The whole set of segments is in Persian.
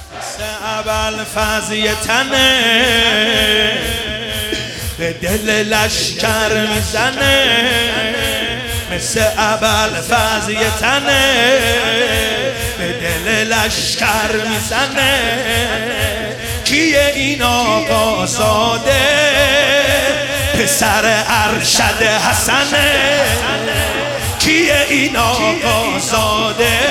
مثل ابوالفضل تنه به دل لشکر میزنه، مثل ابوالفضل تنه به دل لشکر میزنه. کیه این آقا زاده پسر ارشد حسنه؟ کیه این آقا زاده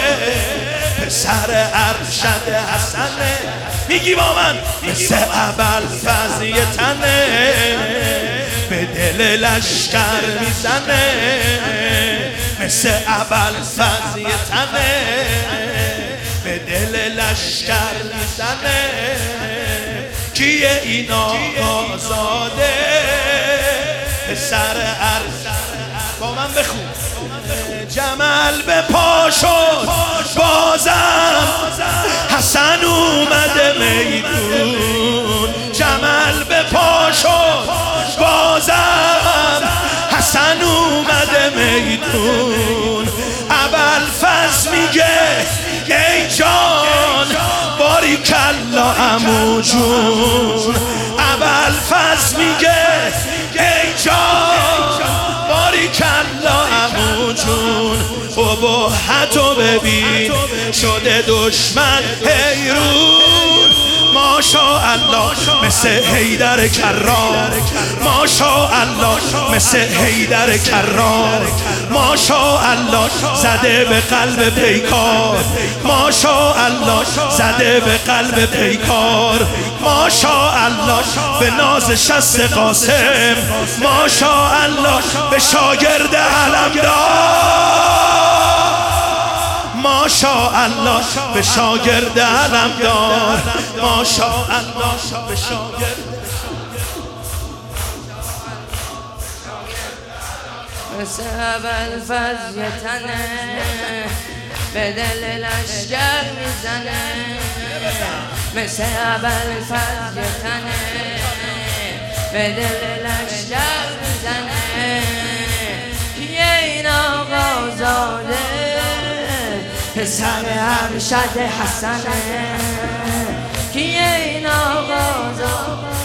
پسر ارشد حسنه؟ میگی با من مثل ابوالفضل تنه به دل لشکر میزنه، مثل ابوالفضل تنه به دل لشکر میزنه. کیه این آقا زاده پسر ارشد؟ با من بخون. جمل به پا شد بازم حسن اومده میدون، جمل به پا شد بازم حسن اومده میدون. ابوالفضل میگه ای جان باریکلا عمو جون، ابوالفضل میگه ای جان باریکلا عمو جون. ابهتو ببین شده دشمن حیرون، ماشاءالله مثل حیدر کرار، ماشاءالله مثل حیدر کرار، ماشاءالله زده به قلب پیکار، ماشاءالله زده به قلب پیکار، ماشاءالله به ناز شست قاسم، ماشاءالله به شاگرد علمدار، ماشاءالله به شاگرد علمدار، ماشاءالله به شاگرد. مثل ابوالفضل تنه به دل لشکر میزنه، مثل ابوالفضل تنه به دل لشکر میزنه. کیه این آقا زاده پسر ارشد حسنه؟ کیه این آقا زاده؟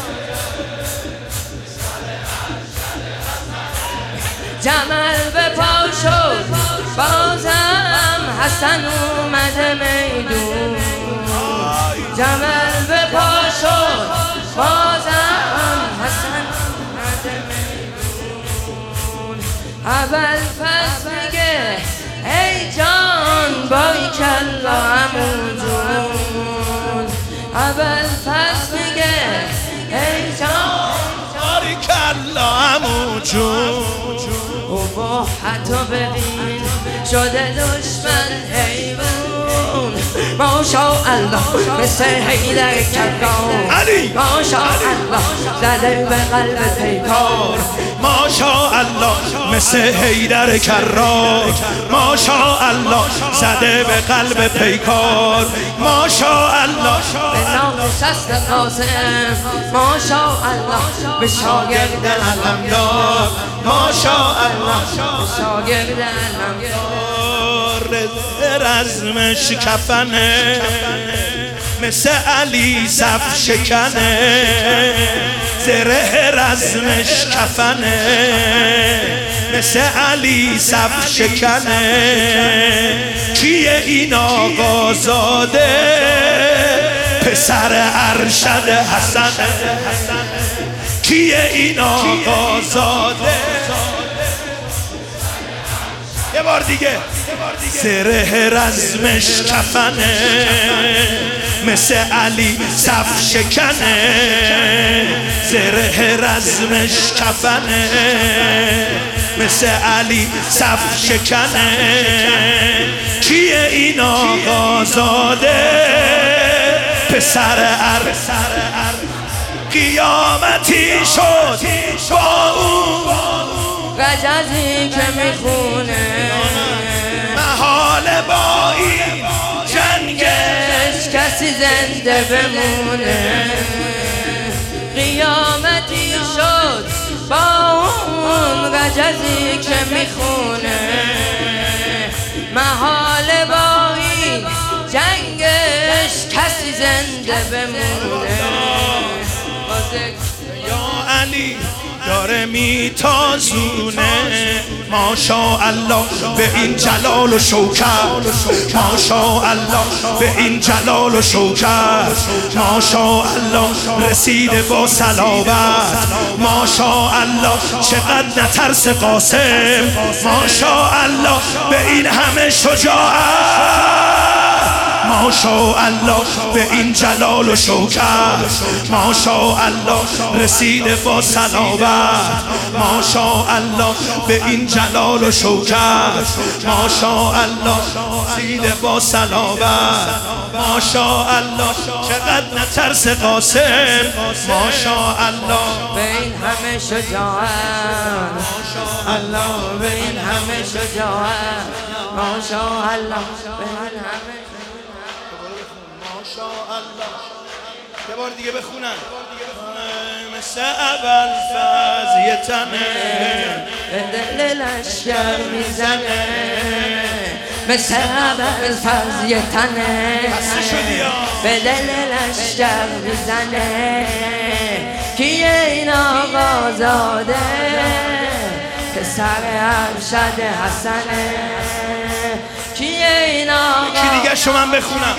جمل به پا شد بازم حسن اومده میدون، جمل به پا شد بازم حسن اومده میدون. ابوالفضل میگه ای جان باریکلا عمو جون، ابوالفضل میگه ای جان باریکلا عمو جون. ابهتو ببین شده دشمن حیرون، ماشاءالله مثل حیدر کرار، ماشاءالله زده به قلب پیکار، ماشاءالله مثل حیدر کرار، ماشاءالله زده به قلب پیکار، ماشاءالله به نام شست قاسم، ماشاءالله به شاگرد علمدار، ماشاءالله به شاگرد علمدار. رزمش کفنه مثل علی صف شکنه، زره رزمش کفنه مثل علی صف شکنه. کیه این آقا زاده پسر ارشد حسنه؟ کیه این آقا زاده؟ یه بار دیگه. زره رزمش کفنه مثل علی صف شکنه، زره رزمش کفنه مثل علی صف شکنه. کیه این آقا زاده پسر قیامتی شد با اون رجزی که میخونه، محال با این جنگش کسی زنده بمونه. قیامتی شد با اون رجزی که میخونه، محال با این جنگش کسی زنده بمونه یا علی داره میتازونه ماشاءالله به این جلال و شوکت ماشاءالله به این جلال و شوکت ماشاءالله رسیده با صلابت ماشاءالله چقدر نترس قاسم ماشاءالله به این همه شجاعت ماشاءالله به این جلال و شوکت ماشاءالله رسیده با صلابت ماشاءالله به این جلال و شوکت ماشاءالله رسیده با صلابت ماشاءالله چقدر نترس قاسم ماشاءالله به این همه شجاعت ماشاءالله به این همه شجاعت ماشاءالله به این همه ماشاءالله یه بار دیگه بخونن مثل اول فضیه تنه به دل لشکر میزنه مثل اول فضیه تنه به دل لشکر میزنه کیه این آقا زاده پسر ارشد حسنه کیه این آقا کی دیگه شما بخونم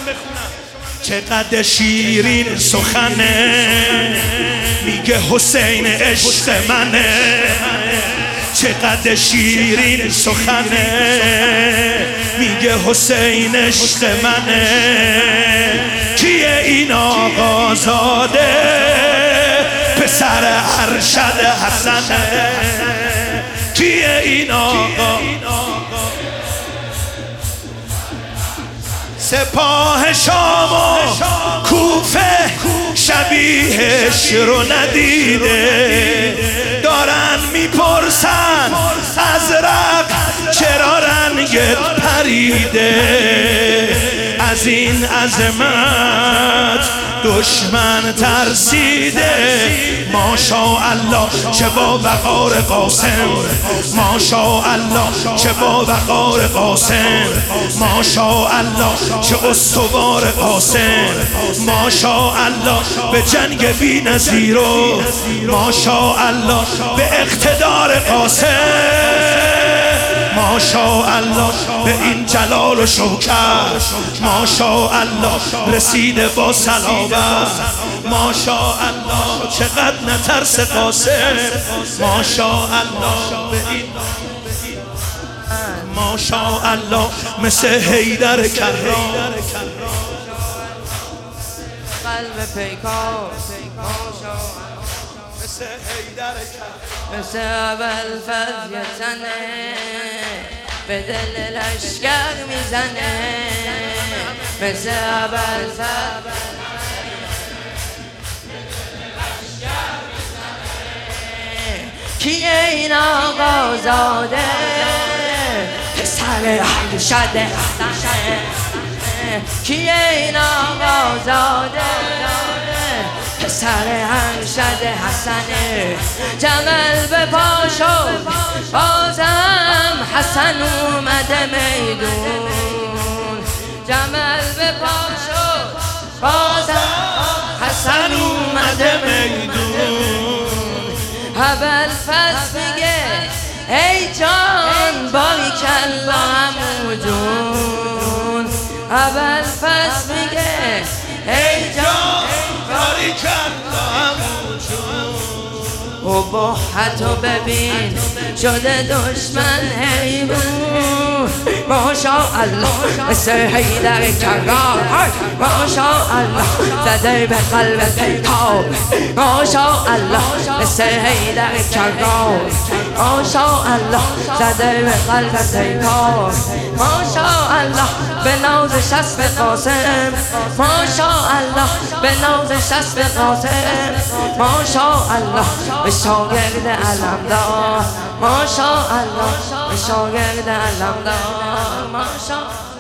چقدر شیرین سخنه میگه حسین عشق منه چقدر شیرین سخنه میگه حسین عشق منه کیه این آقا زاده پسر ارشد حسنه کیه این آقا سپاه شام و کوفه شبیهش رو ندیده دارن میپرسن ازرق چرا رنگت پریده از این عظمت دشمن ترسیده ماشاءالله چه با وقار قاسم ماشاءالله چه با وقار قاسم ماشاءالله چه استوار قاسم ماشاءالله به جنگ بی‌نظیر و ماشاءالله به اقتدار قاسم ماشاءالله به این جلال و شوکت ماشاءالله رسیده با صلابت ماشاءالله چقدر نترس قاسم ماشاءالله به این ماشاءالله مثل حیدر کرام قلب پیکار مثل حیدر کرام مثل اول فضیه تنه به دل لشکر میزنه مثل اول کیه این آقا زاده پسر ارشد حسنه کیه این آقا زاده پسر ارشد حسنه جمل به پاشو بازم حسن اومده میدون جمل به پاشو بازم حسن اومده میدون ابوالفضل میگه ای جان باریکالله عمو جون ابوالفضل میگه ای جان باریکالله عمو جون ابهتو ببین شده دشمن حیوان ماشاءالله مثل حیدر کرام ماشاءالله زده به قلب پیکار ماشاءالله مثل حیدر کرام ماشاءالله زده به قلب پیکار ماشاءالله به ناز شست قاسم ماشاءالله به ناز شست قاسم ماشاءالله به شاگرد علمدار ماشاءالله به شاگرد علمدار ماشاءالله